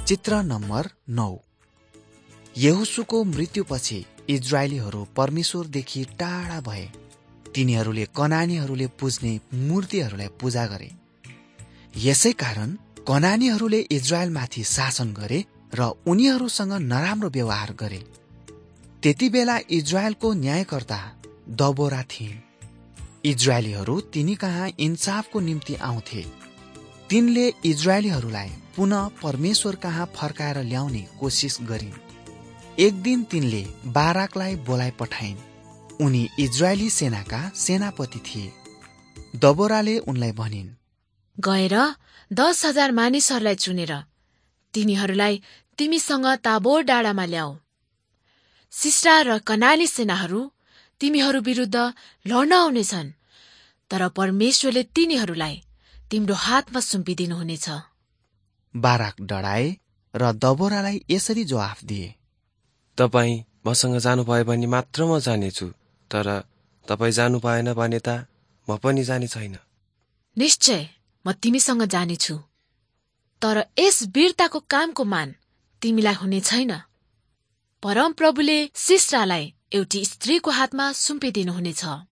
चित्र नम्बर 9। यहोशूको मृत्युपछि इजरायलीहरू परमेश्वरदेखि टाढा भए। तिनीहरूले कनानीहरूले पुज्ने मूर्तिहरूलाई पूजा गरे। यसै कारण कनानीहरूले इजरायलमाथि शासन गरे र उनीहरूसँग नराम्रो व्यवहार गरे। त्यति बेला इजरायलको न्यायकर्ता दबोरा थिइन्। इजरायलीहरू तिनी कहाँ इन्साफको निम्ति आउँथे। तिनले इजरायलीहरूलाई पुनः परमेश्वर कहाँ फर्काएर ल्याउने कोसिस गरिन्। एक दिन तिनले बाराकलाई बोलाइ पठाइन्। उनी इजरायली सेनाका सेनापति थिए। दबोराले उनलाई भनिन्, गएर 10,000 मानिसहरूलाई चुनेर तिनीहरूलाई तिमीसँग ताबोर डाँडामा ल्याऊ। सिस्रा र कनानी सेनाहरू तिमीहरू विरुद्ध लड्न आउनेछन्, तर परमेश्वरले तिनीहरूलाई तिम्रो हातमा सुम्पिदिनुहुनेछ। बाराक डराए र दबोरालाई यसरी जवाफ दिए, तपाईँ मसँग जानुभयो भने मात्र म जानेछु, तर तपाईँ जानु पाएन भने त म पनि जाने छैन। निश्चय म तिमीसँग जानेछु, तर यस वीरताको कामको मान तिमीलाई हुने छैन। परमप्रभुले सिस्रालाई एउटी स्त्रीको हातमा सुम्पिदिनुहुनेछ।